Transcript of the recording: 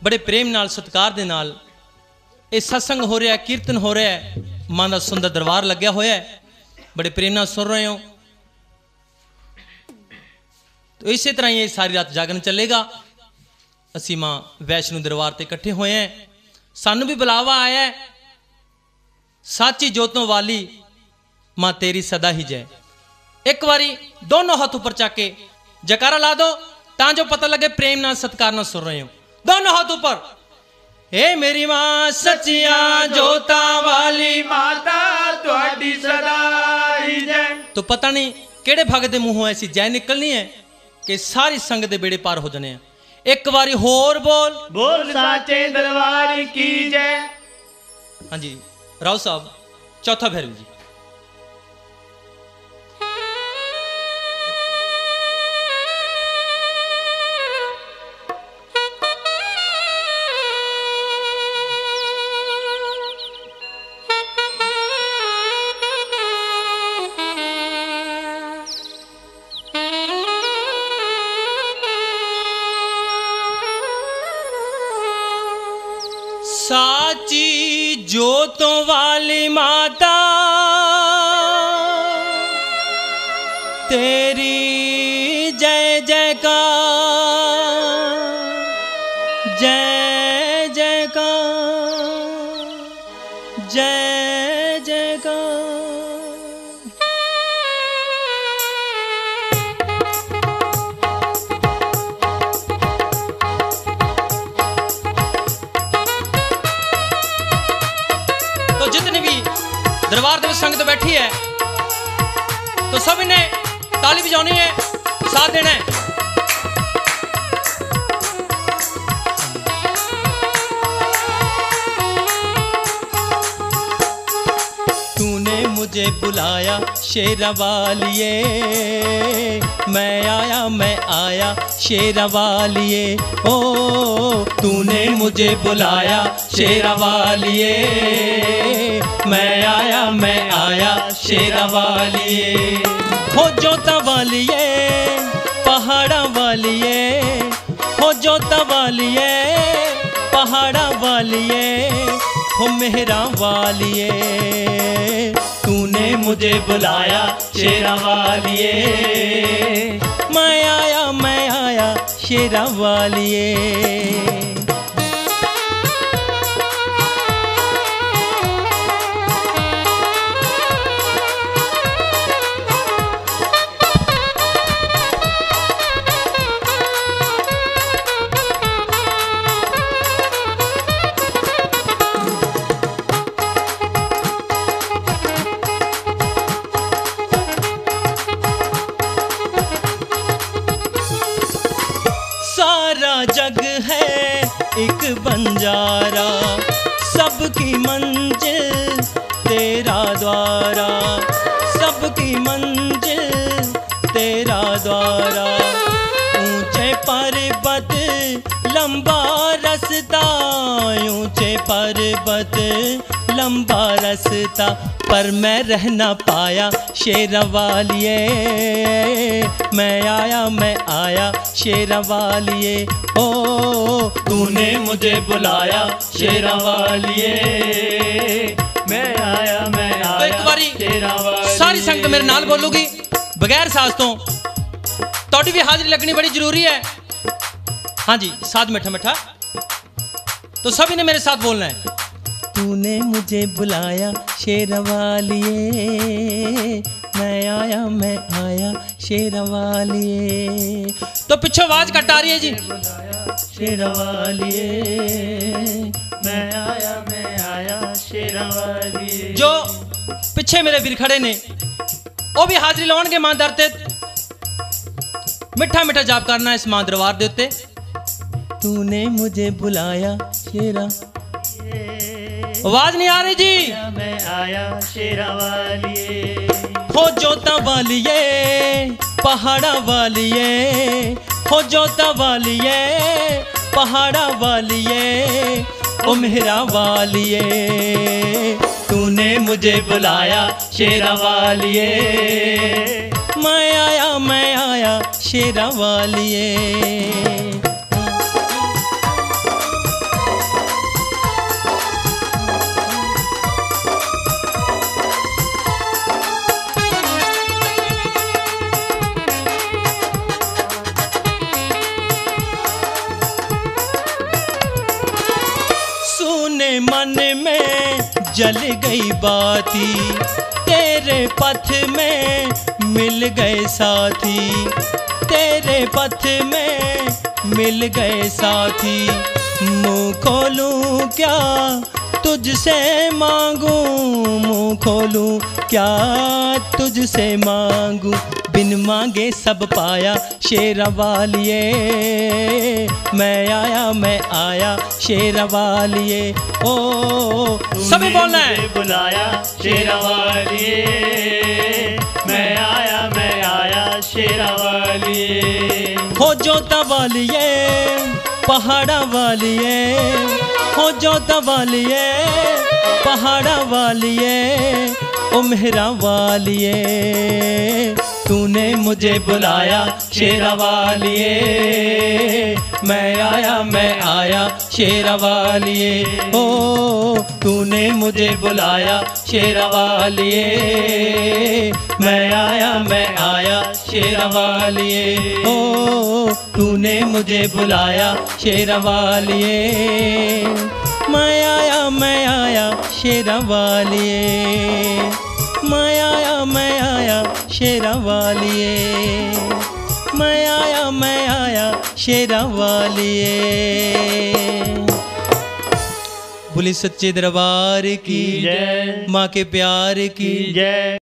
बड़े प्रेम नाल सत्कार दे नाल ये सत्संग हो रहा है, कीर्तन हो रहा है, मां का सुंदर दरबार लग्या होया है, बड़े प्रेम नाल सुन रहे हो। तो इसी तरह ये सारी रात जागरण चलेगा। असी मां वैष्णो दरबार ते इकट्ठे हुए हैं, सानू भी बुलावा आया है। साची जोतों वाली मां तेरी सदा ही जय। एक बारी दोनों हाथ ऊपर चाके जयकारा ला दो तां जो पता लगे प्रेम नाल सत्कार नाल सुन रहे हो। दोनों हाथ ऊपर। हे मेरी मां सचिया जोता वाली माता तुहाडी सदा ही जय। तो पता नहीं केड़े भगत दे मुंहों ऐसी जय निकलनी है कि सारी संग दे बेड़े पार हो जाने हैं। एक बारी होर बोल बोल साचे दरबार की जय। हाँ जी राव साहब चौथा भैरव जी। साची जोतों वाली माता तेरी जय जयकार, जय जयकार, जय जयकार। दरबार में संगत बैठी है तो सभी ने ताली बजानी है, साथ देना है। तूने मुझे बुलाया शेरा वालिए, मैं आया शेरा वालिए। ओ तूने मुझे बुलाया शेरा वालिए, मैं आया शेरा वालिए। हो जोता वालिए पहाड़ा वालिए, हो जोता वालिए पहाड़ा वालिए, हो मेहरा वालिए। तूने मुझे बुलाया शेरा वालिए, मैं आया शेरा वालिए। जग है एक बंजारा, सबकी मंजिल तेरा द्वारा, सबकी मंजिल तेरा द्वारा। ऊंचे पर्वत लंबा रास्ता, ऊंचे पर्वत लंबा रास्ता, पर मैं रह ना पाया शेरा वालिए। मैं आया शेरा वालिए। ओ तूने मुझे बुलाया शेरा वालिए, मैं आया तो एक बारी शेरा वालिए। सारी संगत मेरे नाल बोलूगी बगैर साज तो, तोड़ी भी हाजिरी लगनी बड़ी जरूरी है। हाँ जी साथ मीठा मीठा, तो सभी ने मेरे साथ बोलना है। तूने मुझे बुलाया शेरा वालिए, मैं आया शेरा वालिए। तो पीछे आवाज कट आ रही है जी। शेरा वालिए, मैं आया शेरा वालिए। जो पीछे मेरे वीर खड़े ने वो भी हाजिरी लाउणगे मां दर ते, मिठा मिठा जाप करना इस मां दरबार दे उत्ते। तूने मुझे बुलाया शेरा, आवाज नहीं आ रही जी। मैं आया शेरा वालिए। हो जोता वालिए पहाड़ा वालिए, हो जोता वालिए पहाड़ा वालिए, ओ मेहरा वालिए। तूने मुझे बुलाया शेरा वालिए, मैं आया शेरा वालिए। मन में जल गई बाती, तेरे पथ में मिल गए साथी, तेरे पथ में मिल गए साथी। मुँह खोलूं क्या तुझसे मांगूं, मुँह खोलूं क्या तुझसे मांगूं, बिन मांगे सब पाया शेरवालिए, मैं आया शेरवालिए। ओ सभी बोलना है, बुलाया शेरवालिए, मैं आया शेरवालिए। हो जोता वालिए पहाड़ा वालिए, हो जोता वालिए पहाड़ा वालिए, ओ मेहरा वालिए, तूने मुझे बुलाया शेरवालिए, मैं आया शेरवालिए। ओ तूने मुझे बुलाया शेरवालिए, मैं आया शेरवालिए। ओ तूने मुझे बुलाया शेरवालिए, मैं आया शेरवालिए, मैं आया शेरवालिए, मैं आया शेरवालिए। बोली सच्चे दरबार की जय, माँ के प्यार की जय।